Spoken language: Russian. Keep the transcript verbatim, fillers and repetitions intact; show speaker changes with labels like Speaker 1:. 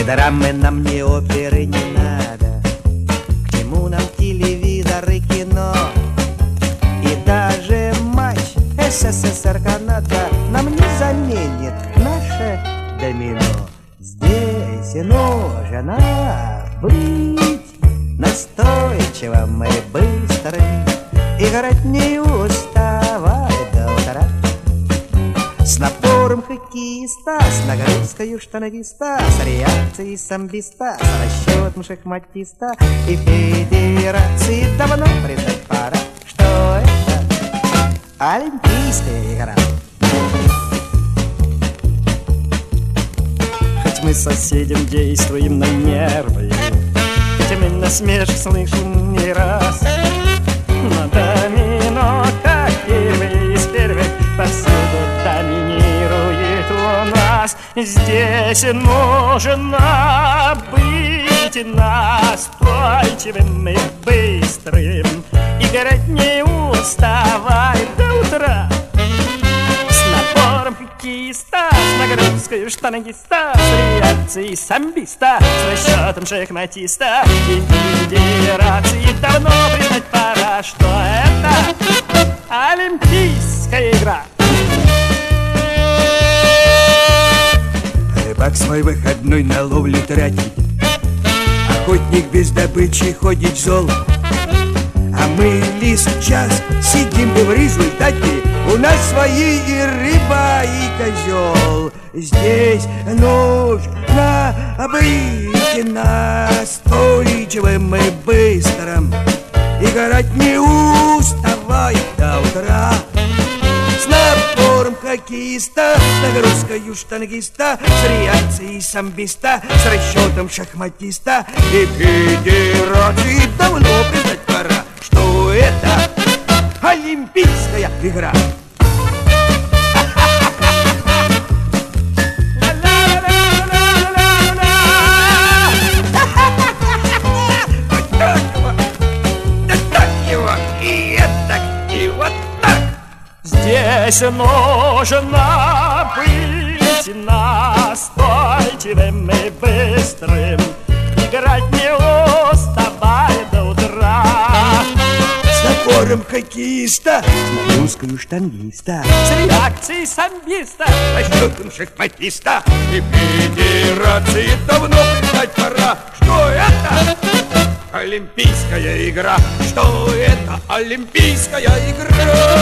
Speaker 1: драмы нам, ни оперы не надо. К чему нам телевизор и кино? И даже матч СССР-Канада нам не заменит наше домино. Здесь нужно быть настойчивым и быстрым, играть не уставая до утра. С напором хоккеиста, с нагрузкой штангиста, с реакцией самбиста, с расчетом шахматиста. И федерации давно признать пора, что это олимпийская игра. Хоть мы с соседям действуем на нервы, хоть мы насмешки слышим не раз, но домино, как первый из первых, повсюду доминирует у нас. Здесь нужно быть настойчивым и быстрым, играть не уставай до утра. С напором хоккеиста, с нагрузкой штангиста, с реакцией самбиста, с расчетом шахматиста. И федерации давно признать пора, что это олимпийская игра.
Speaker 2: Рыбак свой выходной на ловлю тратит, охотник без добычи ходит зол. А мы лишь час сидим и в результате у нас свои и рыба, и козел. Здесь нужно быть настойчивым и быстрым, играть не уставая до утра. С напором хоккеиста, с нагрузкой штангиста, с реакцией самбиста, с расчетом шахматиста. И федерации давно признать пора, что это олимпийская игра.
Speaker 1: Здесь нужно быть настойчивым и быстрым, играть не уставая до утра.
Speaker 2: С напором хоккеиста, с нагрузкой штангиста,
Speaker 1: с реакцией самбиста,
Speaker 2: с расчетом шахматиста. И федерации давно признать пора, что это олимпийская игра, что это олимпийская игра.